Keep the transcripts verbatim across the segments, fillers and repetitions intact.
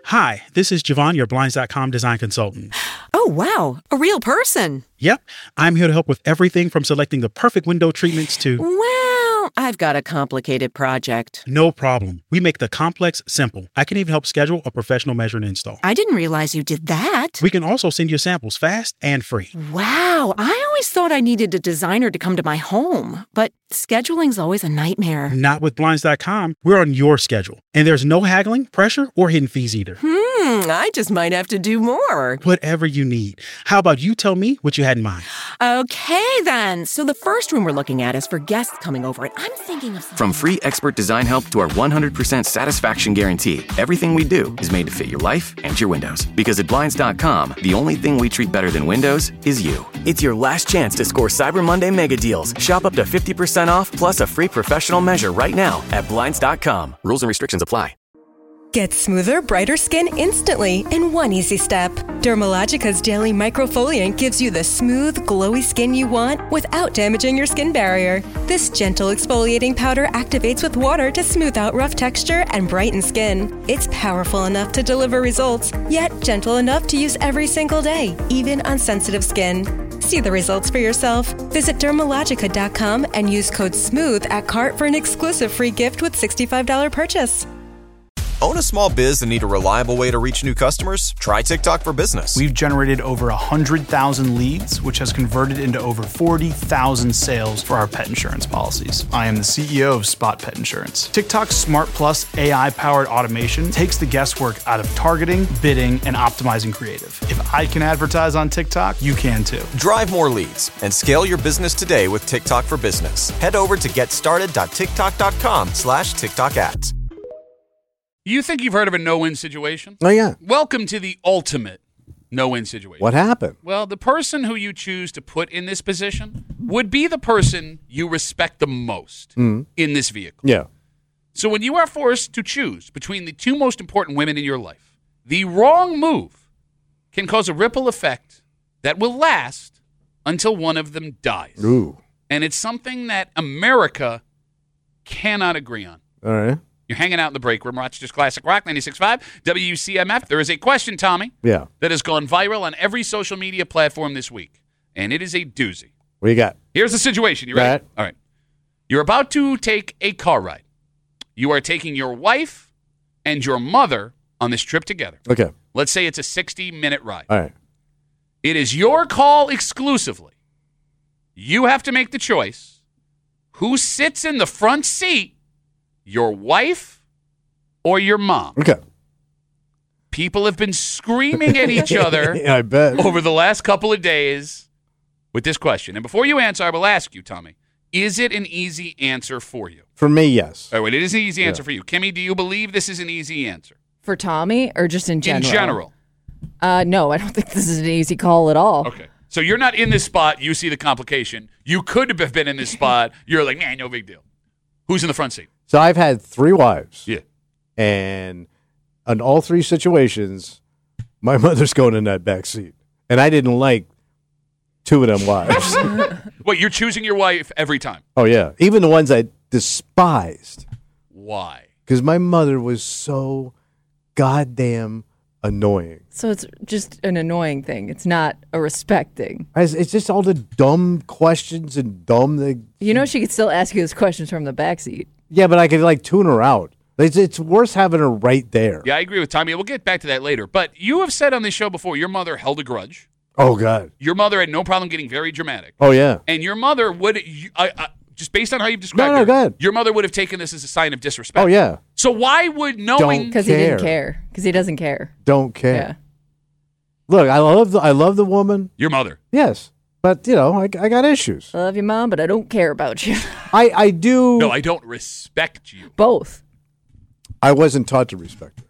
Hi, this is Javon, your Blinds dot com design consultant. Oh, wow. A real person. Yep. I'm here to help with everything from selecting the perfect window treatments to... Well, I've got a complicated project. No problem. We make the complex simple. I can even help schedule a professional measure and install. I didn't realize you did that. We can also send you samples fast and free. Wow. I always thought I needed a designer to come to my home, but scheduling's always a nightmare. Not with Blinds dot com. We're on your schedule. And there's no haggling, pressure, or hidden fees either. Hmm, I just might have to do more. Whatever you need. How about you tell me what you had in mind? Okay, then. So the first room we're looking at is for guests coming over, and I'm thinking of... From free expert design help to our one hundred percent satisfaction guarantee, everything we do is made to fit your life and your windows. Because at Blinds dot com, the only thing we treat better than windows is you. It's your last chance to score Cyber Monday mega deals. Shop up to fifty percent off plus a free professional measure right now at Blinds dot com. Rules and restrictions apply. Get smoother, brighter skin instantly in one easy step. Dermalogica's Daily Microfoliant gives you the smooth, glowy skin you want without damaging your skin barrier. This gentle exfoliating powder activates with water to smooth out rough texture and brighten skin. It's powerful enough to deliver results, yet gentle enough to use every single day, even on sensitive skin. See the results for yourself. Visit Dermalogica dot com and use code SMOOTH at cart for an exclusive free gift with sixty-five dollars purchase. Own a small biz and need a reliable way to reach new customers? Try TikTok for Business. We've generated over one hundred thousand leads, which has converted into over forty thousand sales for our pet insurance policies. I am the C E O of Spot Pet Insurance. TikTok's Smart Plus A I-powered automation takes the guesswork out of targeting, bidding, and optimizing creative. If I can advertise on TikTok, you can too. Drive more leads and scale your business today with TikTok for Business. Head over to getstarted dot tiktok dot com slash TikTok ads. You think you've heard of a no-win situation? Oh, yeah. Welcome to the ultimate no-win situation. What happened? Well, the person who you choose to put in this position would be the person you respect the most Mm. in this vehicle. Yeah. So when you are forced to choose between the two most important women in your life, the wrong move can cause a ripple effect that will last until one of them dies. Ooh. And it's something that America cannot agree on. All right. You're hanging out in the break room, Rochester's Classic Rock, ninety-six point five, W C M F. There is a question, Tommy, Yeah. that has gone viral on every social media platform this week, and it is a doozy. What you got? Here's the situation. You ready? Right. All right. You're about to take a car ride. You are taking your wife and your mother on this trip together. Okay. Let's say it's a sixty-minute ride. All right. It is your call exclusively. You have to make the choice. Who sits in the front seat? Your wife or your mom? Okay. People have been screaming at each other Yeah, I bet. over the last couple of days with this question. And before you answer, I will ask you, Tommy, is it an easy answer for you? For me, yes. All right, it is an easy answer Yeah. for you. Kimmy, do you believe this is an easy answer? For Tommy or just in general? In general. Uh, no, I don't think this is an easy call at all. Okay. So you're not in this spot. You see the complication. You could have been in this spot. You're like, man, no big deal. Who's in the front seat? So I've had three wives. Yeah. And in all three situations, my mother's going in that back seat. And I didn't like two of them wives. Wait, you're choosing your wife every time? Oh, yeah. Even the ones I despised. Why? Because my mother was so goddamn annoying. So it's just an annoying thing. It's not a respect thing. It's it's just all the dumb questions and dumb things. You know she could still ask you those questions from the backseat. Yeah, but I could like tune her out. It's, it's worse having her right there. Yeah, I agree with Tommy. We'll get back to that later. But you have said on this show before your mother held a grudge. Oh, God. Your mother had no problem getting very dramatic. Oh, yeah. And your mother would, you, I, I, just based on how you've described No, no, her, go ahead. your mother would have taken this as a sign of disrespect. Oh, yeah. So why would knowing... Because he didn't care. Because he doesn't care. Don't care. Yeah. Look, I love the, I love the woman. Your mother. Yes. But, you know, I, I got issues. I love you, Mom, but I don't care about you. I, I do. No, I don't respect you. Both. I wasn't taught to respect her.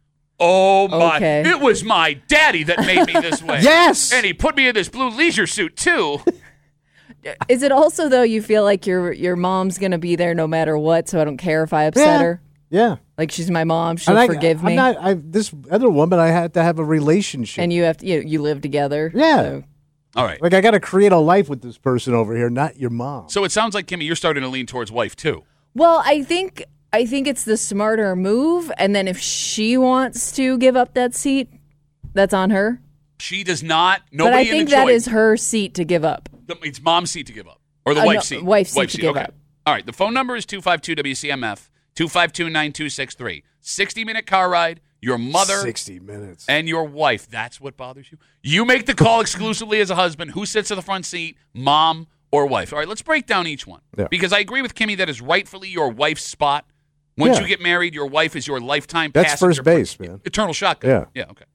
Oh, my. Okay. It was my daddy that made me this way. Yes. And he put me in this blue leisure suit, too. Is it also, though, you feel like your your mom's going to be there no matter what, so I don't care if I upset Yeah. her? Yeah. Like she's my mom, she'll And I, forgive I'm me. Not, I, this other woman, I had to have a relationship. And you have to, you, you live together. Yeah. So. All right. Like, I got to create a life with this person over here, not your mom. So it sounds like, Kimmy, you're starting to lean towards wife, too. Well, I think I think it's the smarter move. And then if she wants to give up that seat, that's on her. She does not. Nobody but I in think the that choice. is her seat to give up. It's mom's seat to give up. Or the Uh, wife's no, seat. wife's seat to give okay. up. All right. The phone number is two five two W C M F, two five two, nine two six three. sixty-minute car ride, your mother. sixty minutes. And your wife. That's what bothers you? You make the call exclusively as a husband. Who sits in the front seat, mom or wife? All right, let's break down each one. Yeah. Because I agree with Kimmy that is rightfully your wife's spot. Once Yeah. you get married, your wife is your lifetime That's passenger. first base, man. Eternal shotgun. Yeah. Yeah, okay.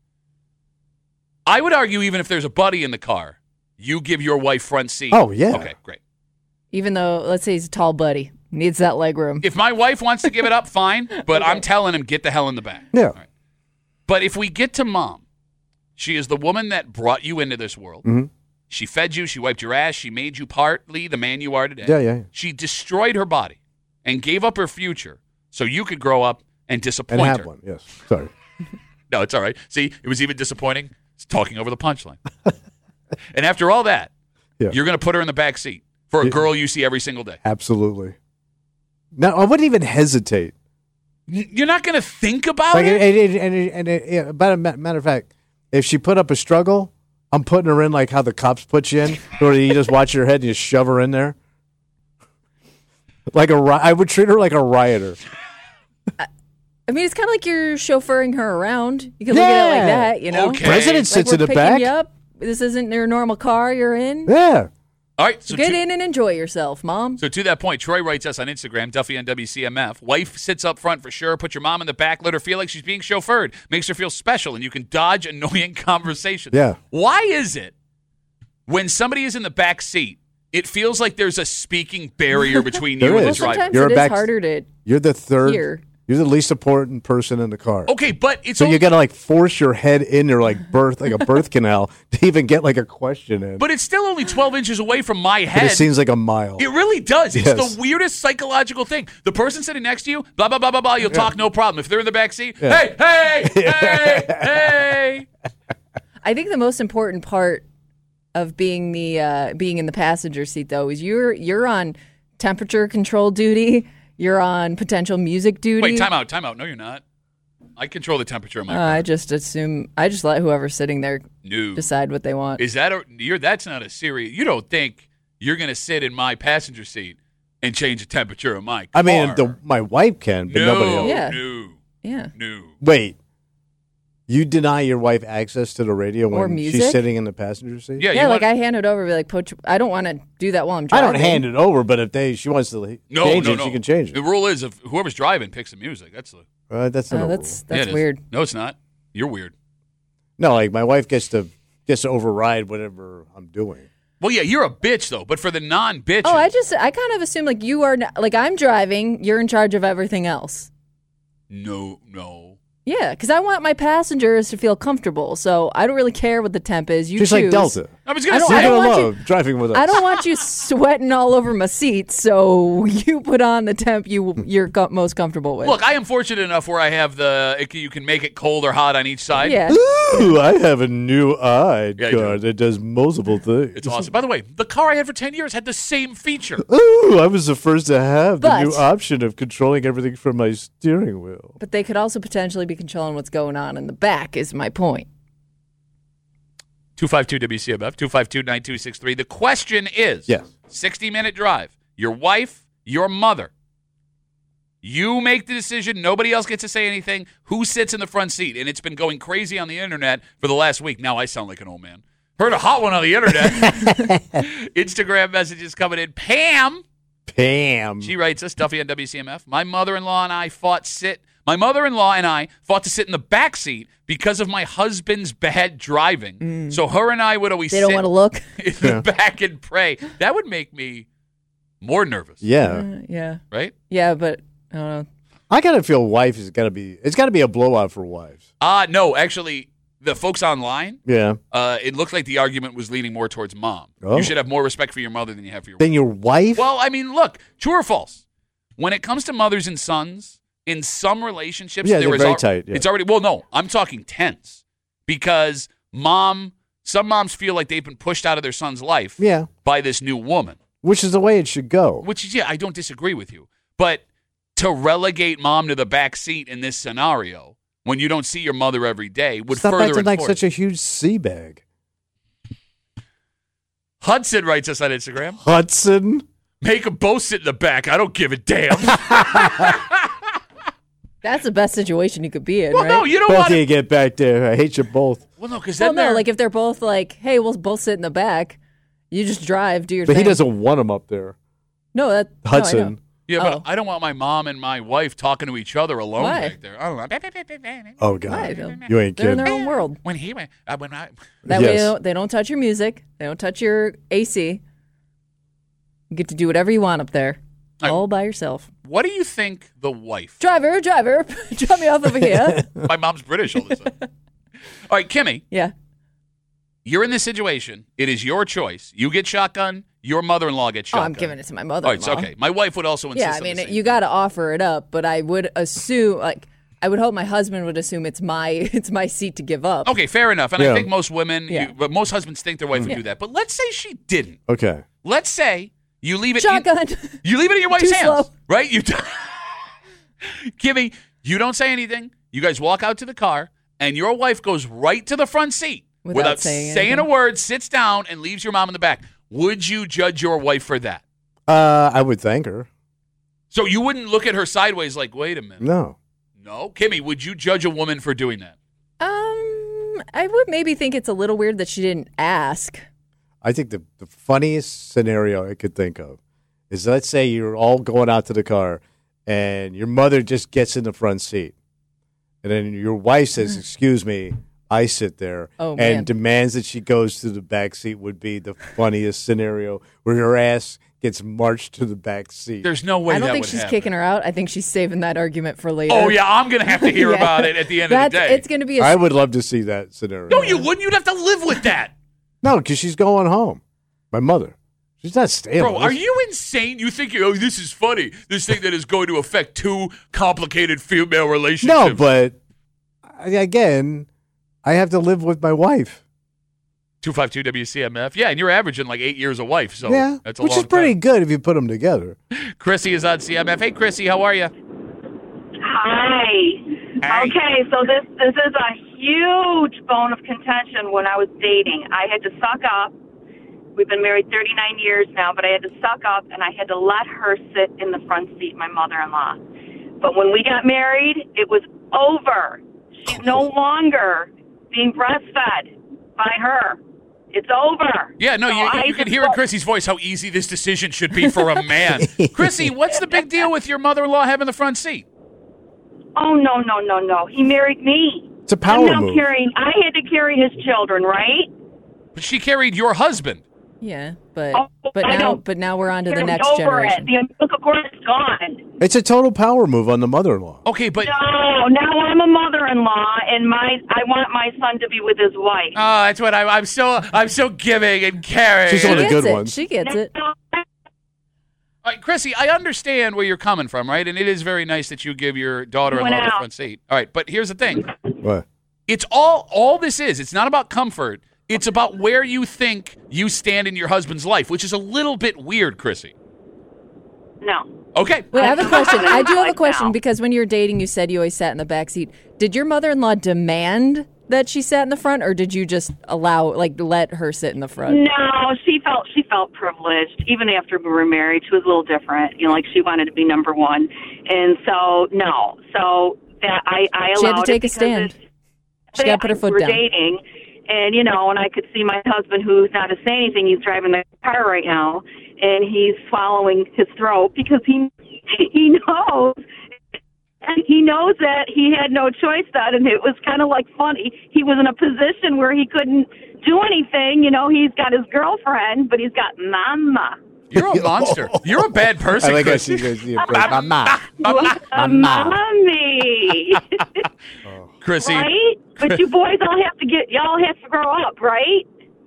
I would argue even if there's a buddy in the car, you give your wife front seat. Oh, yeah. Okay, great. Even though, let's say he's a tall buddy, needs that leg room. If my wife wants to give it up, fine. But I'm telling him, get the hell in the back. Yeah. All right. But if we get to mom, she is the woman that brought you into this world. Mm-hmm. She fed you. She wiped your ass. She made you partly the man you are today. Yeah, yeah, yeah. She destroyed her body and gave up her future so you could grow up and disappoint And have her. one, yes. Sorry. No, it's all right. See, it was even disappointing. It's talking over the punchline. And after all that, Yeah. you're going to put her in the back seat for a Yeah. girl you see every single day. Absolutely. No, I wouldn't even hesitate. N- You're not going to think about Like, it? and, and, and, and, and yeah, but a ma- matter of fact, if she put up a struggle, I'm putting her in like how the cops put you in, where you just watch your head and you shove her in there. Like a, ri- I would treat her like a rioter. I mean, it's kind of like you're chauffeuring her around. You can look at it like Yeah. that, you know? Okay. President Like sits we're in the picking back. you up. This isn't your normal car you're in. Yeah. All right. So Get to, in and enjoy yourself, Mom. so to that point, Troy writes us on Instagram, Duffy on W C M F. Wife sits up front for sure. Put your mom in the back. Let her feel like she's being chauffeured. Makes her feel special, and you can dodge annoying conversations. Yeah. Why is it when somebody is in the back seat, it feels like there's a speaking barrier between There you and the is. Well, driver? sometimes You're it a is back- harder to You're the third. hear. You're the least important person in the car. Okay, but it's So only, you got to like force your head in there like birth, like a birth canal to even get like a question in. but it's still only twelve inches away from my But head. it seems like a mile. It really does. It's Yes. the weirdest psychological thing. The person sitting next to you, blah, blah, blah, blah, blah, you'll talk no problem. If they're in the back seat, Yeah. hey, hey, hey, hey. I think the most important part of being the uh, being in the passenger seat, though, is you're you're on temperature control duty. You're on potential music duty. Wait, time out, time out. No, you're not. I control the temperature of my Uh, car. I just assume I just let whoever's sitting there No. decide what they want. Is that a, you're, that's not a serious, you don't think you're going to sit in my passenger seat and change the temperature of my car. I mean, the, my wife can, but no, nobody else. Yeah. no, Yeah. no. Wait, you deny your wife access to the radio Or when music? she's sitting in the passenger seat? Yeah, Yeah, you like want, I hand it over, be like, put. Your, I don't want to do that while I'm I driving. don't hand it over, but if they she wants to le- no, change no, it, no. she can change The it. rule is if whoever's driving picks the music. That's the, Uh, that's not Uh, a that's rule. yeah, that's it is. weird. No, it's not. You're weird. No, like my wife gets to gets to override whatever I'm doing. Well, yeah, you're a bitch though, but for the non-bitch, Oh, I just I kind of assume like you are not, like I'm driving, you're in charge of everything else. no, no. Yeah, because I want my passengers to feel comfortable, so I don't really care what the temp is. You Just choose. like Delta. I was I gonna don't- say. You're I gonna want you- love driving with us. I don't want you sweating all over my seat, so you put on the temp you you're co- most comfortable with. Look, I am fortunate enough where I have the it, you can make it cold or hot on each side. yeah. Ooh, I have a new eye Yeah, you do. car that does multiple things. It's awesome. By the way, the car I had for ten years had the same feature. Ooh, I was the first to have the But- new option of controlling everything from my steering wheel. But they could also potentially be controlling what's going on in the back, is my point. two five two W C M F, two five two, nine two six three. The question is, Yes. sixty-minute drive, your wife, your mother. You make the decision. Nobody else gets to say anything. Who sits in the front seat? And it's been going crazy on the internet for the last week. Now I sound like an old man. Heard a hot one on the internet. Instagram messages coming in. Pam, Pam. she writes us, Duffy on W C M F. My mother-in-law and I fought sit. My mother-in-law and I fought to sit in the back seat because of my husband's bad driving. So her and I would always They sit don't want to look. in the back and pray. That would make me more nervous, Yeah. Uh, yeah. right? Yeah, but I don't know. I gotta feel wife is gotta be it's gotta be a blowout for wives. Uh, no, actually, the folks online, Yeah. uh, it looked like the argument was leaning more towards mom. Oh. You should have more respect for your mother than you have for your Then wife. your wife? Well, I mean, look, true or false? When it comes to mothers and sons, in some relationships, Yeah, there they're is very al- tight, yeah. It's already well, no, I'm talking tense because mom. Some moms feel like they've been pushed out of their son's life Yeah. by this new woman, Which is the way it should go. which is yeah, I don't disagree with you, but to relegate mom to the back seat in this scenario when you don't see your mother every day would Stop further acting like enforce. such a huge sea bag. Hudson writes us on Instagram. Hudson. Make them both sit in the back. I don't give a damn. That's the best situation you could be in, well, right? no, you don't Both want of you to. get back there. I hate you both. Well, no, because Well, then no, they're like if they're both like, hey, we'll both sit in the back. You just drive, do your But thing. he doesn't want him up there. No, that no, I Hudson. know. yeah, but Oh. I don't want my mom and my wife talking to each other alone Why? back there. I don't know. Oh, Why? God. They'll- You ain't They're in kidding. their own world. When he went, uh, when I, That way they Yes. don't, they don't touch your music. They don't touch your A C. You get to do whatever you want up there, I- all by yourself. what do you think the wife? Driver, driver, drop me off over here. My mom's British all of a sudden. All right, Kimmy, Yeah. you're in this situation. It is your choice. You get shotgun. Your mother-in-law gets Oh, shotgun. I'm giving it to my All mother-in-law. right, so, okay. My wife would also insist Yeah, I on mean, the same. you got to offer it up, but I would assume, like, I would hope my husband would assume it's my it's my seat to give up. Okay, fair enough. And I Yeah. think most women, Yeah. you, but most husbands think their wife would do that. But let's say she didn't. Okay. Let's say you leave it. Shotgun. You, you leave it in your wife's Too hands, slow. right? You, Kimmy, you don't say anything. You guys walk out to the car, and your wife goes right to the front seat Without saying anything. a word, sits down, and leaves your mom in the back. Would you judge your wife for that? Uh, I would thank her. So you wouldn't look at her sideways like, wait a minute. No. No, Kimmy, would you judge a woman for doing that? Um, I would maybe think it's a little weird that she didn't ask. I think the, the funniest scenario I could think of is, let's say you're all going out to the car and your mother just gets in the front seat. And then your wife says, excuse me, I sit there, Oh, and man. demands that she goes to the back seat. Would be the funniest scenario, where her ass gets marched to the back seat. There's no way I don't that think would she's happen. kicking her out. I think she's saving that argument for later. Oh, yeah, I'm going to have to hear Yeah. about it at the end That's, of the day. It's going to be a I would love to see that scenario. No, you wouldn't. You'd have to live with that. No, because she's going home. My mother. She's not staying. Bro, with are us. you insane? You think, oh, this is funny. This thing that is going to affect two complicated female relationships. No, but I- again, I have to live with my wife. two five two W C M F. Yeah, and you're averaging like eight years a wife, so yeah, that's a which long is pretty time. good if you put them together. Chrissy is on C M F. Hey, Chrissy, how are you? Hi. Hi. Okay, so this this is a huge bone of contention when I was dating. I had to suck up. We've been married thirty-nine years now, but I had to suck up and I had to let her sit in the front seat, my mother-in-law. But when we got married, it was over. She's no longer being breastfed by her. It's over. Yeah, no, So you, I you can just hear in thought- Chrissy's voice how easy this decision should be for a man. Chrissy, what's the big deal with your mother-in-law having the front seat? Oh, no, no, no, no. He married me. It's a power I'm now move. carrying, I had to carry his children, right? But she carried your husband. Yeah, but Oh, but I now don't- but now we're on to the Get next over generation. It. The umbilical cord is gone. It's a total power move on the mother-in-law. Okay, but No, now I'm a mother-in-law, and my I want my son to be with his wife. oh, that's what I, I'm so I'm so giving and caring. She's She one of the gets good it. ones. She gets it. All right, Chrissy, I understand where you're coming from, right? And it is very nice that you give your daughter-in-law Went the out. front seat. All right, but here's the thing. What? It's all all this is. It's not about comfort. It's about where you think you stand in your husband's life, which is a little bit weird, Chrissy. No. Okay. Wait, I have a question. I do have a Like question now. because when you were dating, you said you always sat in the back seat. Did your mother-in-law demand that she sat in the front, or did you just allow, like, let her sit in the front? No, she felt she felt privileged even after we were married. She was a little different, you know, like she wanted to be number one, and so no, so that I I allowed She had to it take a because stand. it's- She got to put her foot we were down. dating, and you know, and I could see my husband, who's not to say anything. He's driving the car right now, and he's swallowing his throat because he he knows. And he knows that he had no choice then, and it was kind of like funny. He was in a position where he couldn't do anything. You know, he's got his girlfriend, but he's got mama. You're a monster. You're a bad person, I like how Chrissy. she goes, yeah, Mama. A mommy. Chrissy, Right? But you boys all have to get, y'all have to grow up, right?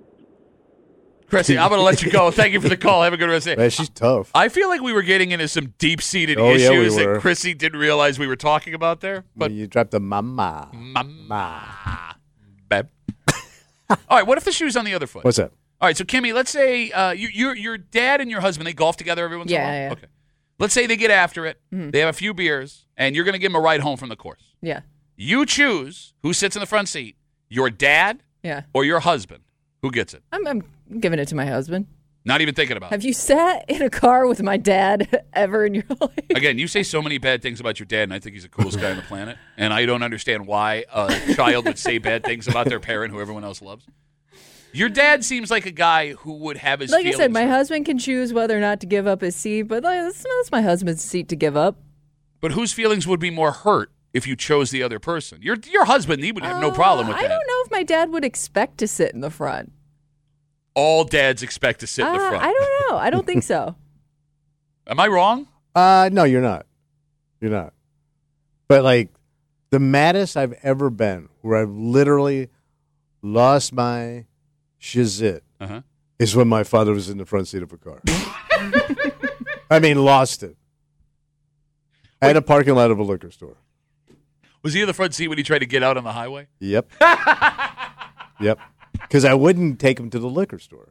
Chrissy, I'm going to let you go. Thank you for the call. Have a good rest of the day. Man, she's tough. I feel like we were getting into some deep-seated Oh, yeah, we issues were. that Chrissy didn't realize we were talking about there. But you dropped the mama. Mama. Babe. All right, what if the shoe's on the other foot? What's that? All right, so Kimmy, let's say uh, you, your your dad and your husband, they golf together every once in a Yeah, while? yeah. Okay. Let's say they get after it. Mhm. They have a few beers, and you're going to give them a ride home from the course. Yeah. You choose who sits in the front seat, your dad Yeah. or your husband. Who gets it? I'm, I'm giving it to my husband. Not even thinking about it. Have you sat in a car with my dad ever in your life? Again, you say so many bad things about your dad, and I think he's the coolest guy on the planet. And I don't understand why a child would say bad things about their parent who everyone else loves. Your dad seems like a guy who would have his Like I feelings said, my hurt. husband can choose whether or not to give up his seat, but like, that's, that's my husband's seat to give up. But whose feelings would be more hurt if you chose the other person? Your your husband, he would have no problem with Uh, I that. don't know if my dad would expect to sit in the front. All dads expect to sit in the Uh, front. I don't know. I don't think so. Am I wrong? Uh, no, you're not. You're not. But like the maddest I've ever been, where I've literally lost my shizit, Uh-huh. is when my father was in the front seat of a car. I mean, lost it. At a parking lot of a liquor store. Was he in the front seat when he tried to get out on the highway? Yep. Yep. Because I wouldn't take him to the liquor store.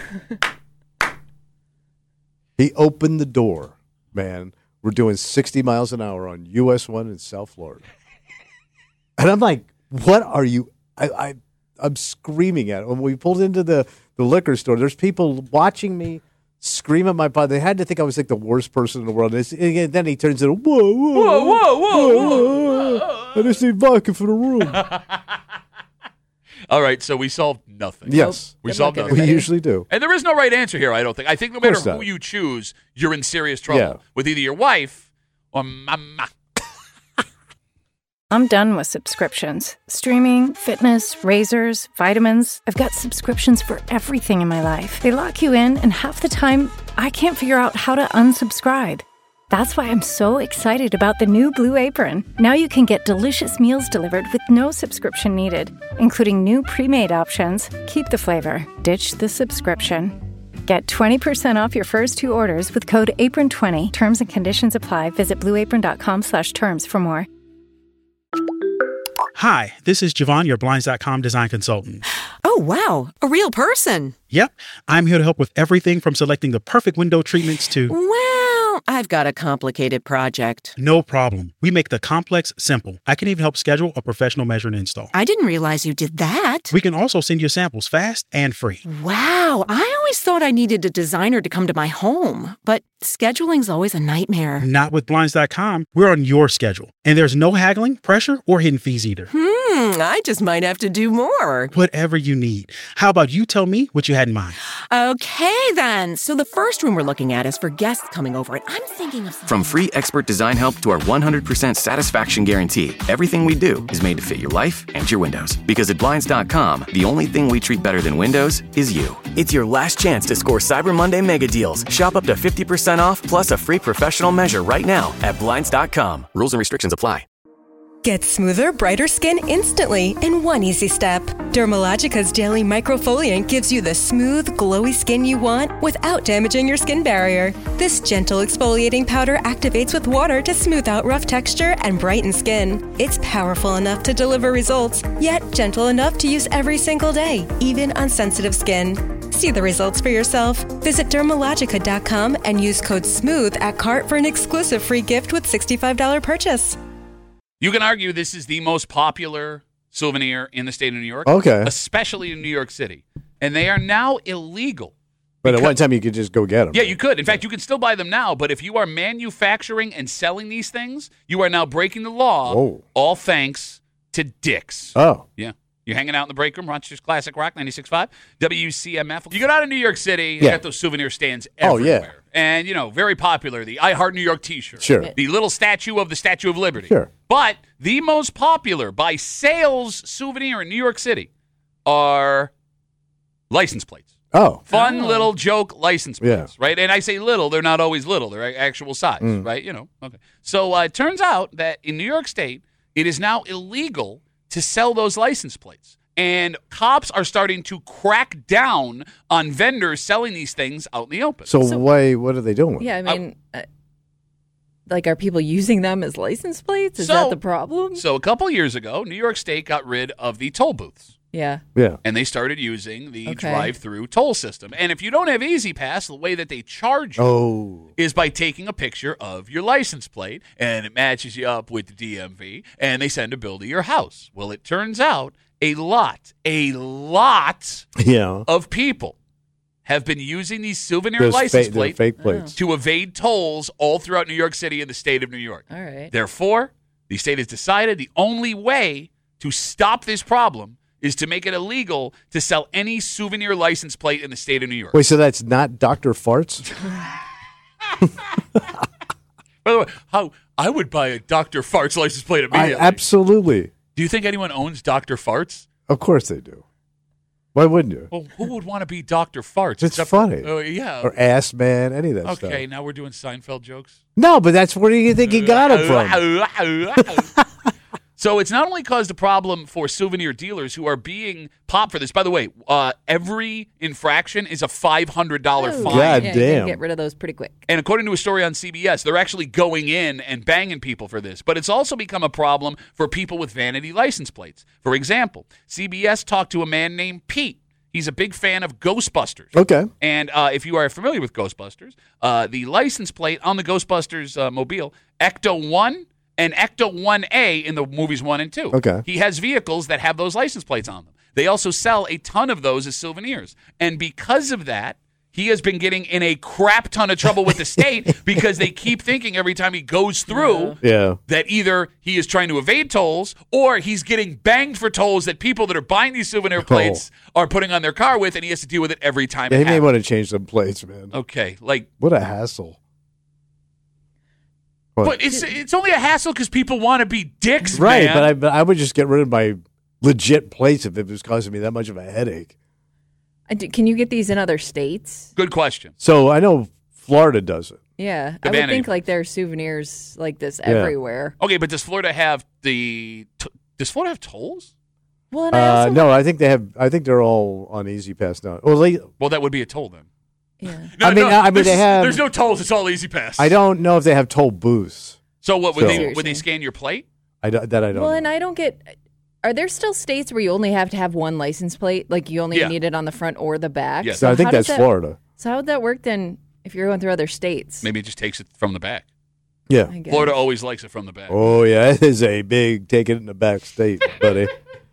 He opened the door, man. We're doing sixty miles an hour on U S one in South Florida. And I'm like, what are you? I, I, I'm screaming at it. When we pulled into the, the liquor store, there's people watching me scream at my father. They had to think I was like the worst person in the world. And, it's, and then he turns into, whoa, whoa, Whoa, whoa, whoa, whoa. whoa. I just need vodka for the room. All right, so we solved nothing. Yes. We Good solved luck, nothing. We everybody. usually do. And there is no right answer here, I don't think. I think no matter course who not. you choose, you're in serious trouble Yeah. with either your wife or mama. I'm done with subscriptions. Streaming, fitness, razors, vitamins. I've got subscriptions for everything in my life. They lock you in, and half the time, I can't figure out how to unsubscribe. That's why I'm so excited about the new Blue Apron. Now you can get delicious meals delivered with no subscription needed, including new pre-made options. Keep the flavor, ditch the subscription. Get twenty percent off your first two orders with code apron twenty. Terms and conditions apply. Visit blueapron.com slash terms for more. Hi, this is Javon, your Blinds dot com design consultant. Oh, wow. A real person. Yep, I'm here to help with everything from selecting the perfect window treatments to... Well, I've got a complicated project. No problem. We make the complex simple. I can even help schedule a professional measure and install. I didn't realize you did that. We can also send you samples fast and free. Wow. I always thought I needed a designer to come to my home, but scheduling's always a nightmare. Not with Blinds dot com. We're on your schedule. And there's no haggling, pressure, or hidden fees either. Hmm, I just might have to do more. Whatever you need. How about you tell me what you had in mind? Okay, then. So the first room we're looking at is for guests coming over, and I'm thinking of something. From free expert design help to our one hundred percent satisfaction guarantee, everything we do is made to fit your life and your windows. Because at Blinds dot com, the only thing we treat better than windows is you. It's your last chance to score Cyber Monday mega deals. Shop up to fifty percent off plus a free professional measure right now at Blinds dot com. Rules and restrictions apply. Get smoother, brighter skin instantly in one easy step. Dermalogica's Daily Microfoliant gives you the smooth, glowy skin you want without damaging your skin barrier. This gentle exfoliating powder activates with water to smooth out rough texture and brighten skin. It's powerful enough to deliver results, yet gentle enough to use every single day, even on sensitive skin. See the results for yourself. Visit dermalogica dot com and use code SMOOTH at cart for an exclusive free gift with sixty-five dollars purchase. You can argue this is the most popular souvenir in the state of New York. Okay. Especially in New York City. And they are now illegal. But because, at one time, you could just go get them. Yeah, you could. In fact, you can still buy them now. But if you are manufacturing and selling these things, you are now breaking the law. Whoa. All thanks to Dick's. Oh. Yeah. You're hanging out in the break room, Rochester's Classic Rock, ninety-six point five, W C M F. You go out in New York City, you Yeah. got those souvenir stands Oh, everywhere. yeah. And, you know, very popular, the I Heart New York t-shirt. Sure. The little statue of the Statue of Liberty. Sure. But the most popular by sales souvenir in New York City are license plates. Oh. Fun little joke license Yeah. plates, right? And I say little, they're not always little. They're a- actual size, Mm. right? You know, okay. So uh, it turns out that in New York State, it is now illegal to sell those license plates. And cops are starting to crack down on vendors selling these things out in the open. So, why? What are they doing with Yeah, I it? mean, uh, like, are people using them as license plates? Is So- that the problem? So a couple years ago, New York State got rid of the toll booths. Yeah. Yeah. And they started using the Okay. drive-through toll system. And if you don't have Easy Pass, the way that they charge you Oh. is by taking a picture of your license plate, and it matches you up with the D M V, and they send a bill to your house. Well, it turns out a lot, a lot Yeah. of people have been using these souvenir Those license fa- they're plates fake plates. to evade tolls all throughout New York City and the state of New York. All right. Therefore, the state has decided the only way to stop this problem is to make it illegal to sell any souvenir license plate in the state of New York. Wait, so that's not Doctor Farts? By the way, how I would buy a Doctor Farts license plate I, immediately. absolutely. Do you think anyone owns Doctor Farts? Of course they do. Why wouldn't you? Well, who would want to be Doctor Farts? It's except- funny. Oh, yeah. Or Ass Man, any of that stuff. Okay, now we're doing Seinfeld jokes. No, but that's where do you think he got it from? So it's not only caused a problem for souvenir dealers who are being popped for this. By the way, uh, every infraction is a five hundred dollars Oh, fine. God yeah, you damn. can get rid of those pretty quick. And according to a story on C B S, they're actually going in and banging people for this. But it's also become a problem for people with vanity license plates. For example, C B S talked to a man named Pete. He's a big fan of Ghostbusters. Okay. And uh, if you are familiar with Ghostbusters, uh, the license plate on the Ghostbusters uh, mobile, Ecto one and Ecto one A in the movies one and two. Okay. He has vehicles that have those license plates on them. They also sell a ton of those as souvenirs. And because of that, he has been getting in a crap ton of trouble with the state because they keep thinking every time he goes through Yeah. that either he is trying to evade tolls or he's getting banged for tolls that people that are buying these souvenir plates are putting on their car with, and he has to deal with it every time. Yeah, it he may happens. want to change some plates, man. Okay, like, What a hassle. What? but it's it's only a hassle because people want to be dicks, Right, man. but I, but I would just get rid of my legit plates if it was causing me that much of a headache. I do- Can you get these in other states? Good question. So I know Florida does it. Yeah, The I would vanity think like there are souvenirs like this Yeah. everywhere. Okay, but does Florida have the? T- does Florida have tolls? Well, and I Uh, also no, I think they have. I think they're all on Easy Pass now. Well, they, Well, that would be a toll then. yeah. No, I mean, no, I mean, there's- they have- There's no tolls. It's all Easy Pass. I don't know if they have toll booths. So what would So- they? Would they scan your plate? I don't, that I don't. Well, know. and I don't get. Are there still states where you only have to have one license plate? Like you only Yeah. need it on the front or the back? Yes. So I think how does that's that- Florida. So how would that work then if you're going through other states? Maybe it just takes it from the back. Yeah. I guess. Florida always likes it from the back. Oh yeah, it is a big take it in the back state, buddy.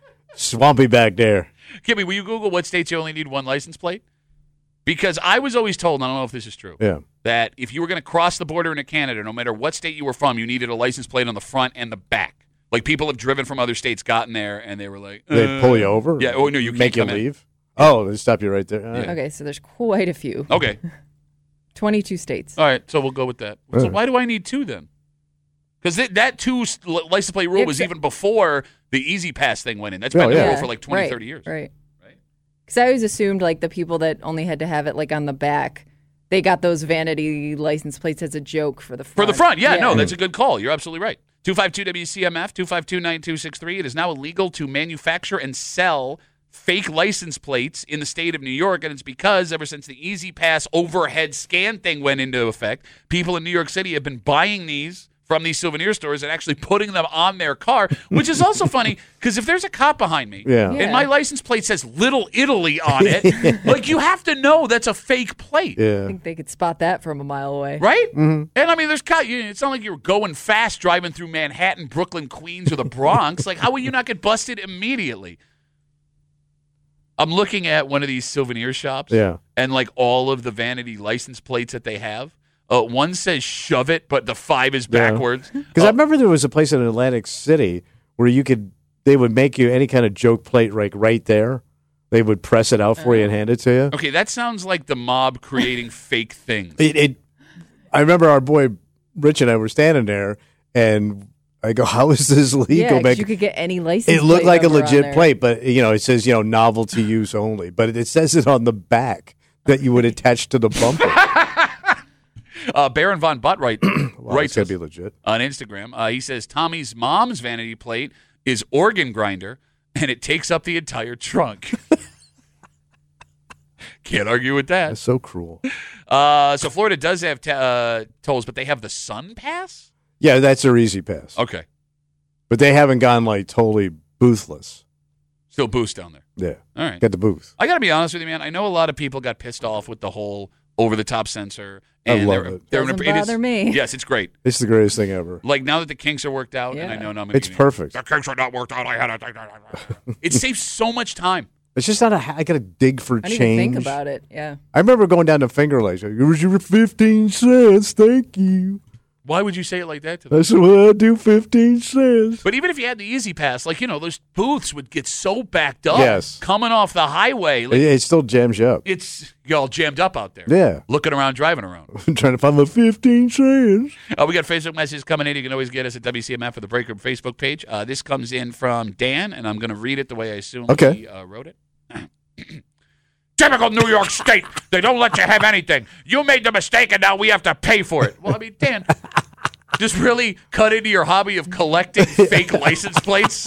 Swampy back there. Kimmy, will you Google what states you only need one license plate? Because I was always told, and I don't know if this is true, Yeah. that if you were going to cross the border into Canada, no matter what state you were from, you needed a license plate on the front and the back. Like people have driven from other states, gotten there, and they were like, They uh, pull you over. Yeah. Oh no, you can't make you come in. leave. Oh, they stop you right there. All right. Okay, so there's quite a few. Okay. twenty-two states. All right. So we'll go with that. So Yeah. why do I need two then? Because th- that two s- li- license plate rule Yeah, was except- even before the Easy Pass thing went in. That's Oh, been the yeah. rule for like twenty, right, thirty years. Right. Right. Because I always assumed like the people that only had to have it like on the back, they got those vanity license plates as a joke for the front. For the front, yeah, no, that's a good call. You're absolutely right. two five two W C M F, two five two, nine two six three. It is now illegal to manufacture and sell fake license plates in the state of New York, and it's because ever since the Easy Pass overhead scan thing went into effect, people in New York City have been buying these from these souvenir stores and actually putting them on their car, which is also funny because if there's a cop behind me Yeah. Yeah. and my license plate says Little Italy on it, like you have to know that's a fake plate. I Yeah. think they could spot that from a mile away. Right? Mm-hmm. And I mean, there's co- you- it's not like you're going fast driving through Manhattan, Brooklyn, Queens, or the Bronx. Like, how will you not get busted immediately? I'm looking at one of these souvenir shops, Yeah. and like all of the vanity license plates that they have. Uh, one says "shove it," but the five is Yeah. backwards. Because I remember there was a place in Atlantic City where you could, they would make you any kind of joke plate like right there. They would press it out for you and hand it to you. Okay, that sounds like the mob creating fake things. It, it. I remember our boy Rich and I were standing there, and I go, "How is this legal?" Yeah, 'cause Make- you could get any license. it looked plate like a number on legit there. plate, but you know, it says you know novelty use only, but it, it says it on the back that you would attach to the bumper. Uh, Baron von Bottright Wow, writes it's gotta us be legit. on Instagram. Uh, he says Tommy's mom's vanity plate is organ grinder, and it takes up the entire trunk. Can't argue with that. That's so cruel. Uh, so Florida does have t- uh, tolls, but they have the Sun Pass. Yeah, that's their easy pass, Okay, but they haven't gone like totally boothless. Still boost down there. Yeah. All right. Got the booth. I got to be honest with you, man. I know a lot of people got pissed off with the whole over-the-top sensor. I And love they're, it. They're Doesn't it is- bother me. Yes, it's great. It's the greatest thing ever. Like now that the kinks are worked out, and I Yeah. know now I'm gonna It's be- perfect. The kinks are not worked out. I had a. It saves so much time. It's just not a. I got to dig for I didn't change. even think about it. Yeah. I remember going down to Finger Lakes. Like, here's your fifteen cents. Thank you. Why would you say it like that to them? I said, well, I do fifteen cents. But even if you had the Easy Pass, like, you know, those booths would get so backed up. Yes. Coming off the highway. Like, It, it still jams you up. it's you're all jammed up out there. Yeah. Looking around, driving around. I'm trying to find the fifteen cents. Uh, we got Facebook messages coming in. You can always get us at W C M F or the Break Room Facebook page. Uh, this comes in from Dan, and I'm going to read it the way I assume Okay. he uh, wrote it. Typical New York State. They don't let you have anything. You made the mistake, and now we have to pay for it. Well, I mean, Dan, just really cut into your hobby of collecting fake license plates.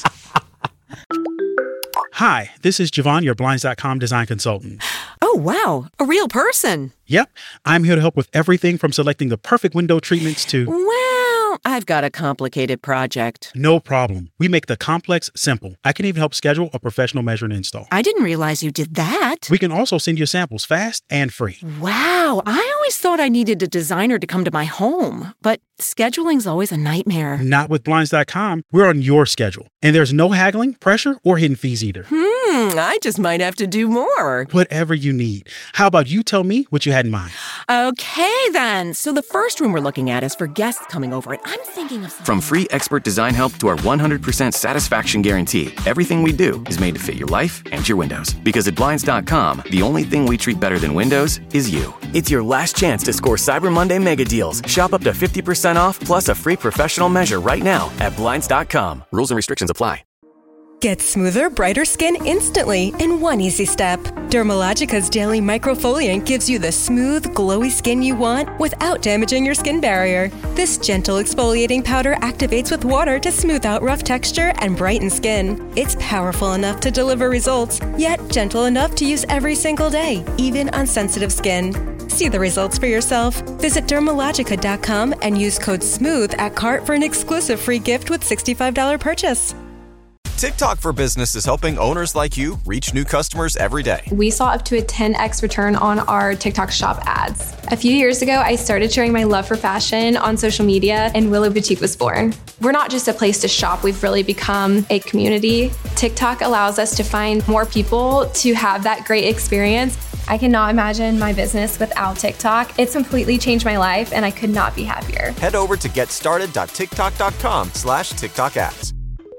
Hi, this is Javon, your Blinds dot com design consultant. Oh, wow. A real person. Yep, I'm here to help with everything from selecting the perfect window treatments to... Well, I've got a complicated project. No problem. We make the complex simple. I can even help schedule a professional measure and install. I didn't realize you did that. We can also send you samples fast and free. Wow. I always thought I needed a designer to come to my home, but scheduling's always a nightmare. Not with Blinds dot com. We're on your schedule. And there's no haggling, pressure, or hidden fees either. Hmm, I just might have to do more. Whatever you need. How about you tell me what you had in mind? Okay, then. So the first room we're looking at is for guests coming over, and I'm thinking of something. From free expert design help to our one hundred percent satisfaction guarantee, everything we do is made to fit your life and your windows. Because at Blinds dot com, the only thing we treat better than windows is you. It's your last chance to score Cyber Monday mega deals. Shop up to fifty percent off plus a free professional measure right now at Blinds dot com. Rules and restrictions apply. Get smoother, brighter skin instantly in one easy step. Dermalogica's Daily Microfoliant gives you the smooth, glowy skin you want without damaging your skin barrier. This gentle exfoliating powder activates with water to smooth out rough texture and brighten skin. It's powerful enough to deliver results, yet gentle enough to use every single day, even on sensitive skin. See the results for yourself. Visit Dermalogica dot com and use code SMOOTH at cart for an exclusive free gift with sixty-five dollars purchase. TikTok for Business is helping owners like you reach new customers every day. We saw up to a ten x return on our TikTok shop ads. A few years ago, I started sharing my love for fashion on social media, and Willow Boutique was born. We're not just a place to shop, we've really become a community. TikTok allows us to find more people to have that great experience. I cannot imagine my business without TikTok. It's completely changed my life, and I could not be happier. Head over to getstarted dot tiktok dot com slash TikTok ads.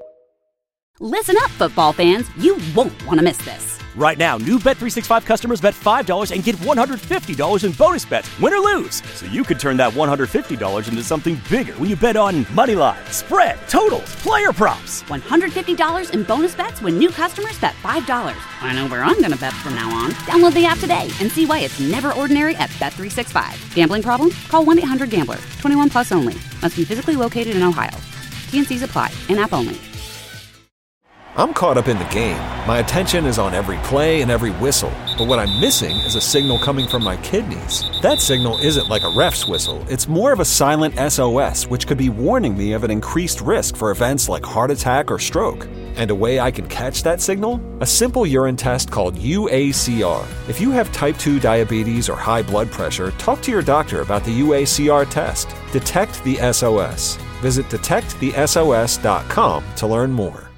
Listen up, football fans. You won't want to miss this. Right now, new Bet three sixty-five customers bet five dollars and get one hundred fifty dollars in bonus bets, win or lose. So you could turn that one hundred fifty dollars into something bigger when you bet on money line, spread, totals, player props. one hundred fifty dollars in bonus bets when new customers bet five dollars. I know where I'm going to bet from now on. Download the app today and see why it's never ordinary at Bet three sixty-five. Gambling problem? Call one eight hundred gambler. twenty-one plus only. Must be physically located in Ohio. T and C's apply. In-app only. I'm caught up in the game. My attention is on every play and every whistle. But what I'm missing is a signal coming from my kidneys. That signal isn't like a ref's whistle. It's more of a silent S O S, which could be warning me of an increased risk for events like heart attack or stroke. And a way I can catch that signal? A simple urine test called U A C R. If you have type two diabetes or high blood pressure, talk to your doctor about the U A C R test. Detect the S O S. Visit detect the S O S dot com to learn more.